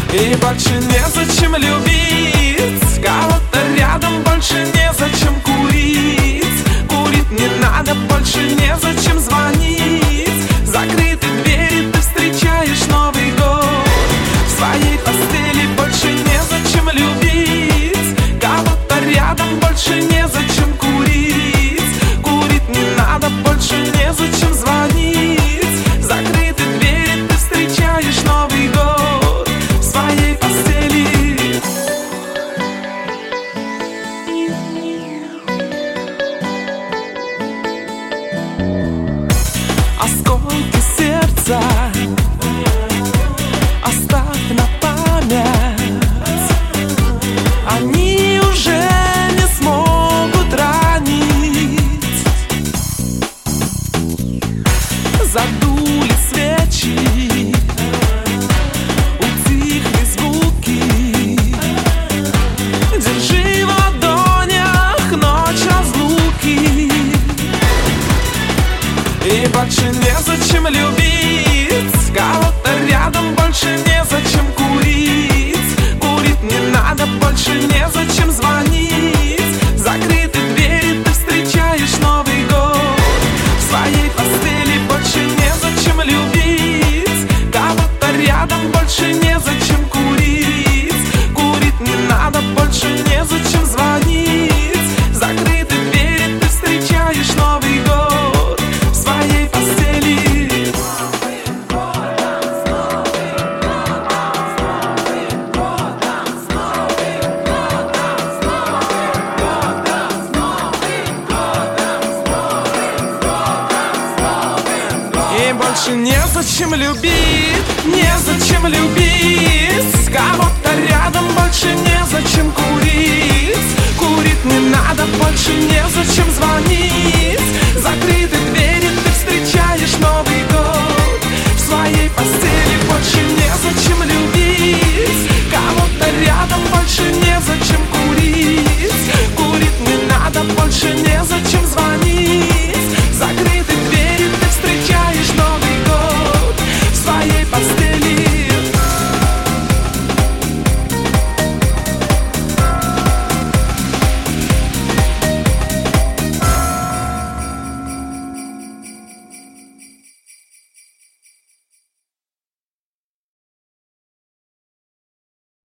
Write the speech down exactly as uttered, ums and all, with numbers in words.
И больше незачем любить кого-то рядом, больше незачем курить. Курить не надо, больше незачем звонить. Закрыты двери, ты встречаешь Новый год в своей постели. Больше незачем любить кого-то рядом, больше незачем курить. Курить не надо, больше незачем звонить. Закрыты двери, ты встречаешь Новый год в своей постели. Осколки сердца оставь на память. Они уже не смогут ранить. Задули свечи, утихли звуки. Держи в ладонях ночь разлуки. И больше незачем любить кого-то рядом, больше незачем курить. Курить не надо, больше незачем звонить. Закрыты двери, ты встречаешь Новый год в своей постели. Больше незачем любить кого-то рядом, больше незачем курить. Курить не надо, больше незачем звонить. Закрыты двери, ты встречаешь Новый год в своей постели. И больше незачем любить, незачем любить кого-то рядом, больше незачем курить. Курить не надо, больше незачем звонить.